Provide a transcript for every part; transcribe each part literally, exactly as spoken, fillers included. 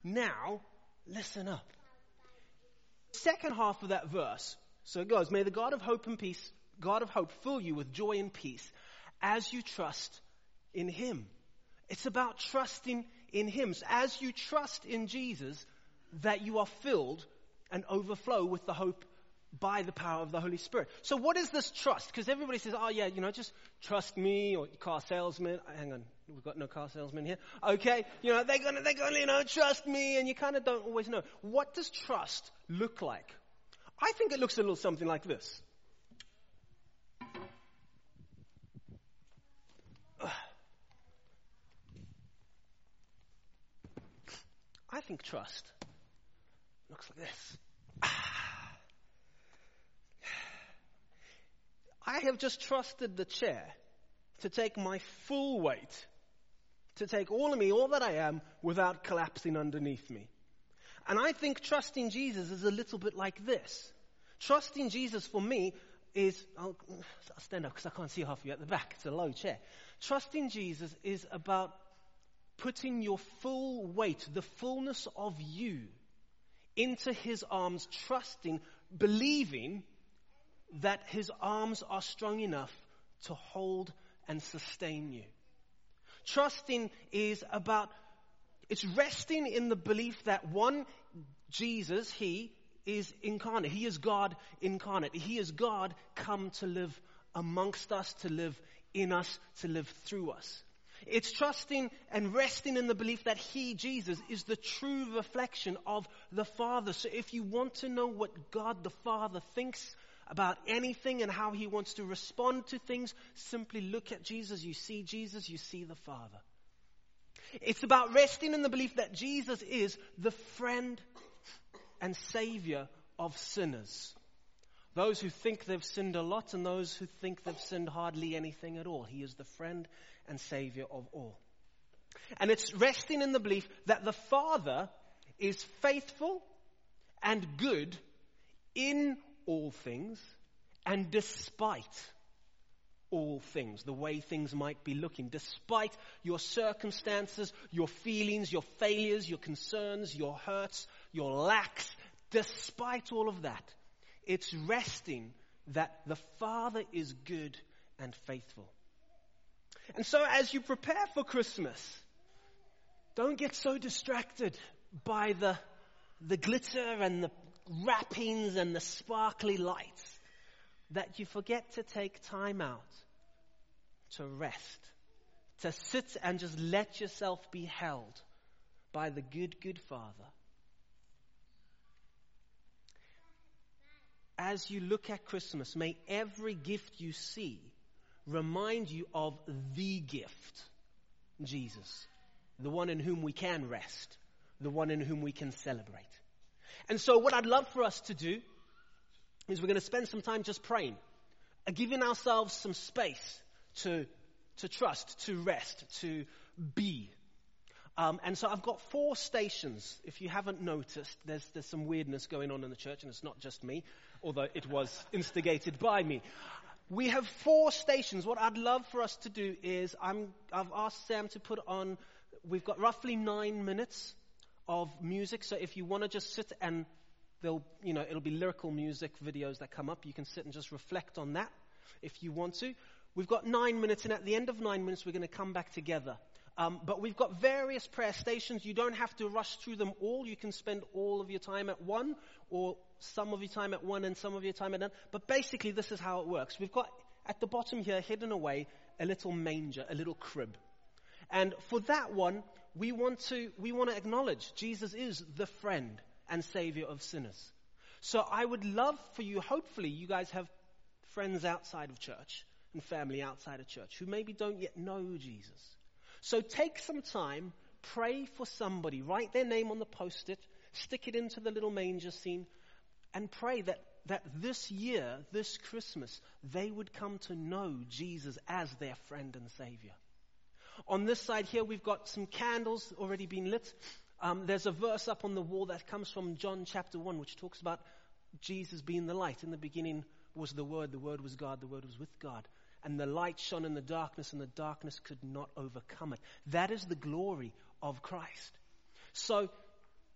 Now, listen up. Second half of that verse, so it goes, may the God of hope and peace, God of hope, fill you with joy and peace as you trust in Him. It's about trusting in Him. So as you trust in Jesus, that you are filled and overflow with the hope by the power of the Holy Spirit. So what is this trust? Because everybody says, oh yeah, you know, just trust me, or car salesman. Hang on, we've got no car salesman here. Okay, you know, they're gonna, they're gonna, you know, trust me, and you kind of don't always know. What does trust look like? I think it looks a little something like this. I think trust looks like this. I have just trusted the chair to take my full weight, to take all of me, all that I am, without collapsing underneath me. And I think trusting Jesus is a little bit like this. Trusting Jesus for me is, I'll, I'll stand up because I can't see half of you at the back. It's a low chair. Trusting Jesus is about putting your full weight, the fullness of you, into His arms, trusting, believing that His arms are strong enough to hold and sustain you. Trusting is about, it's resting in the belief that one, Jesus, He is incarnate. He is God incarnate. He is God come to live amongst us, to live in us, to live through us. It's trusting and resting in the belief that He, Jesus, is the true reflection of the Father. So if you want to know what God the Father thinks about anything and how He wants to respond to things, simply look at Jesus. You see Jesus, you see the Father. It's about resting in the belief that Jesus is the friend and Savior of sinners. Those who think they've sinned a lot and those who think they've sinned hardly anything at all. He is the friend and Savior of all. And it's resting in the belief that the Father is faithful and good in all things and despite all things, the way things might be looking, despite your circumstances, your feelings, your failures, your concerns, your hurts, your lacks, despite all of that, it's resting that the Father is good and faithful. And so as you prepare for Christmas, don't get so distracted by the, the glitter and the wrappings and the sparkly lights that you forget to take time out to rest, to sit and just let yourself be held by the good, good Father. As you look at Christmas, may every gift you see remind you of the gift, Jesus, the one in whom we can rest, the one in whom we can celebrate. And so what I'd love for us to do is we're going to spend some time just praying, uh, giving ourselves some space to, to trust, to rest, to be. Um, and so I've got four stations. If you haven't noticed, there's, there's some weirdness going on in the church, and it's not just me, although it was instigated by me. We have four stations. What I'd love for us to do is I'm, I've asked Sam to put on, we've got roughly nine minutes of music. So if you want to just sit and they'll, you know, it'll be lyrical music videos that come up. You can sit and just reflect on that if you want to. We've got nine minutes, and at the end of nine minutes, we're going to come back together. Um, but we've got various prayer stations. You don't have to rush through them all. You can spend all of your time at one, or some of your time at one and some of your time at none. But basically, this is how it works. We've got at the bottom here, hidden away, a little manger, a little crib. And for that one, we want to we want to acknowledge Jesus is the friend and Savior of sinners. So I would love for you, hopefully you guys have friends outside of church and family outside of church who maybe don't yet know Jesus. So take some time, pray for somebody, write their name on the post-it, stick it into the little manger scene, and pray that, that this year, this Christmas, they would come to know Jesus as their friend and Savior. On this side here, we've got some candles already been lit. Um, there's a verse up on the wall that comes from John chapter one, which talks about Jesus being the light. In the beginning was the Word, the Word was God, the Word was with God. And the light shone in the darkness, and the darkness could not overcome it. That is the glory of Christ. So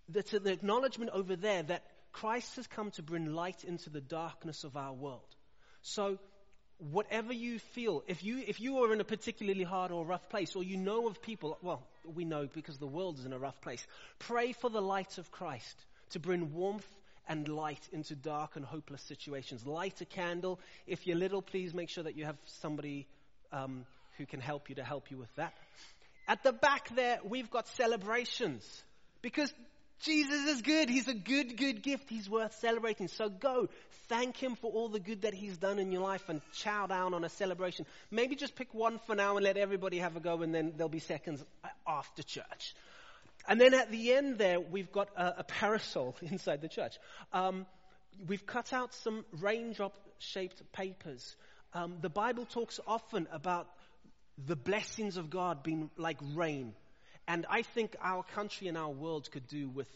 That's the acknowledgement over there that Christ has come to bring light into the darkness of our world. So whatever you feel, if you if you are in a particularly hard or rough place, or you know of people, well, we know because the world is in a rough place, pray for the light of Christ to bring warmth and light into dark and hopeless situations. Light a candle. If you're little, please make sure that you have somebody um, who can help you to help you with that. At the back there, we've got celebrations. Because Jesus is good. He's a good, good gift. He's worth celebrating. So go, thank him for all the good that he's done in your life and chow down on a celebration. Maybe just pick one for now and let everybody have a go, and then there'll be seconds after church. And then at the end there, we've got a, a parasol inside the church. Um, we've cut out some raindrop-shaped papers. Um, the Bible talks often about the blessings of God being like rain. And I think our country and our world could do with...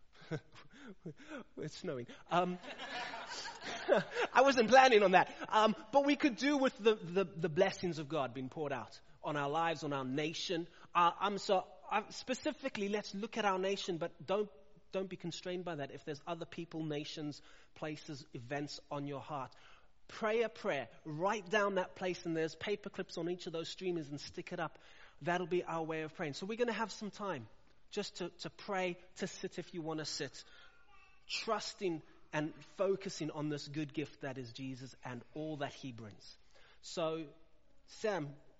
it's snowing. Um, I wasn't planning on that. Um, but we could do with the, the, the blessings of God being poured out on our lives, on our nation. Uh, um, so uh, specifically, let's look at our nation, but don't, don't be constrained by that. If there's other people, nations, places, events on your heart, pray a prayer. Write down that place, and there's paper clips on each of those streamers, and stick it up. That'll be our way of praying. So we're going to have some time just to, to pray, to sit if you want to sit, trusting and focusing on this good gift that is Jesus and all that he brings. So, Sam,